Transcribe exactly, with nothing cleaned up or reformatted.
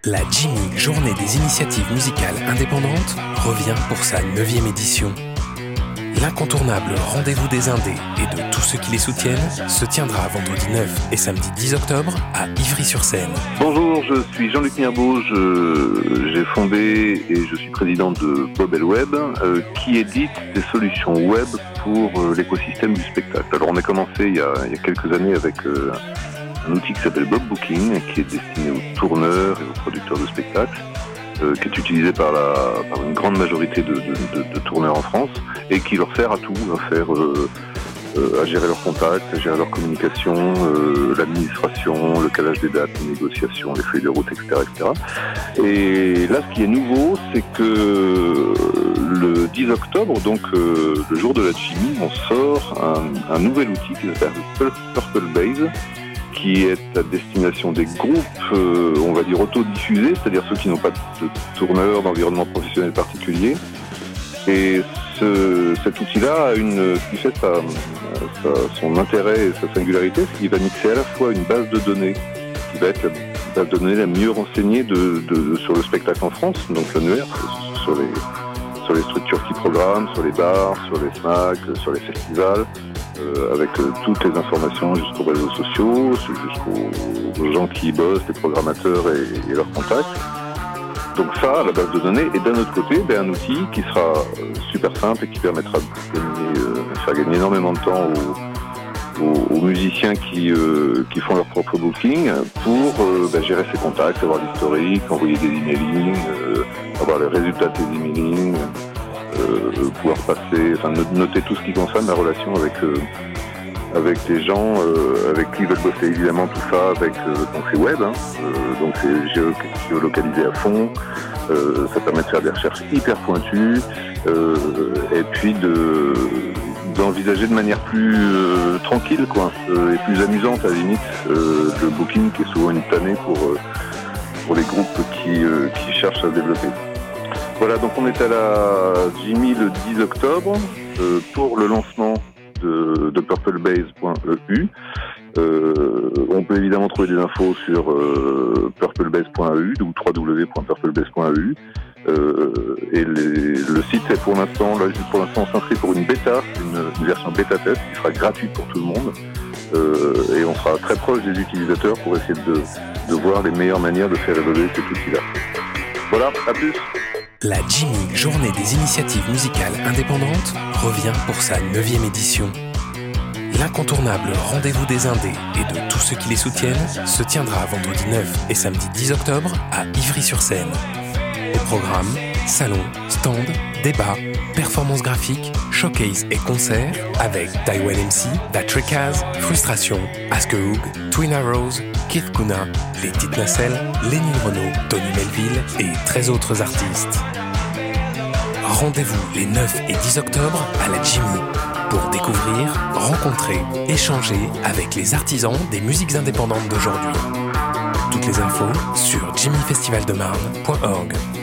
La Jimmy, journée des initiatives musicales indépendantes, revient pour sa neuvième édition. L'incontournable rendez-vous des indés et de tous ceux qui les soutiennent se tiendra vendredi neuf et samedi dix octobre à Ivry-sur-Seine. Bonjour, je suis Jean-Luc Mirbeau, je, j'ai fondé et je suis président de Bobel Web, euh, qui édite des solutions web pour euh, l'écosystème du spectacle. Alors on a commencé il y a, il y a quelques années avec euh, un outil qui s'appelle Bob Booking, qui est destiné aux tourneurs et aux producteurs de spectacles, euh, qui est utilisé par, la, par une grande majorité de, de, de, de tourneurs en France et qui leur sert à tout, à faire, euh, euh, à gérer leurs contacts, à gérer leur communication, euh, l'administration, le calage des dates, les négociations, les feuilles de route, et cetera, et cetera. Et là, ce qui est nouveau, c'est que le dix octobre, donc euh, le jour de la Jimmy, on sort un, un nouvel outil qui s'appelle Purple Base, qui est à destination des groupes, euh, on va dire autodiffusés, c'est-à-dire ceux qui n'ont pas de tourneur, d'environnement professionnel particulier. Et ce, cet outil-là a une, ce qui fait sa, sa, son intérêt et sa singularité, c'est qu'il va mixer à la fois une base de données qui va être la base de données la mieux renseignée de, de, de, sur le spectacle en France, donc l'annuaire, sur les, sur les structures qui programment, sur les bars, sur les snacks, sur les festivals, euh, avec euh, toutes les informations jusqu'aux réseaux sociaux, jusqu'aux gens qui y bossent, les programmateurs et, et leurs contacts. Donc ça, la base de données, et d'un autre côté, ben, un outil qui sera euh, super simple et qui permettra de gagner, euh, faire gagner énormément de temps aux, aux, aux musiciens qui, euh, qui font leur propre booking pour euh, ben, gérer ses contacts, avoir l'historique, envoyer des emailings, euh, avoir les résultats de ses emailings, euh, pouvoir passer, enfin noter tout ce qui concerne la relation avec euh, avec des gens euh, avec qui ils veulent bosser, évidemment tout ça avec euh, donc c'est web, hein, euh, donc c'est géo- géolocalisé à fond, euh, ça permet de faire des recherches hyper pointues euh, et puis de d'envisager de manière plus euh, tranquille quoi, euh, et plus amusante à la limite euh, le booking qui est souvent une tannée pour euh, pour les groupes qui euh, qui cherchent à se développer. Voilà, donc on est à la Jimmy le dix octobre euh, pour le lancement de, de purplebase point e u. Euh, on peut évidemment trouver des infos sur euh, purplebase point e u ou w w w point purplebase point e u. Euh, et les, le site est pour l'instant, là, pour l'instant, on s'inscrit pour une bêta, une, une version bêta test qui sera gratuite pour tout le monde. Euh, et on sera très proche des utilisateurs pour essayer de, de voir les meilleures manières de faire évoluer cet outil-là. Voilà, à plus. La Jimmy, journée des initiatives musicales indépendantes, revient pour sa neuvième édition. L'incontournable rendez-vous des indés et de tous ceux qui les soutiennent se tiendra vendredi neuf et samedi dix octobre à Ivry-sur-Seine. Au programme, salons, stands, débats, performances graphiques, showcase et concerts avec Taiwan M C, Datrikaz, Frustration, Ask a Hoog, Twin Arrows, Keith Kuna, les Tite Nacelle, Lénine Renaud, Tony Melville et treize autres artistes. Rendez-vous les neuf et dix octobre à la Jimmy pour découvrir, rencontrer, échanger avec les artisans des musiques indépendantes d'aujourd'hui. Toutes les infos sur jimmy festival de marne point org.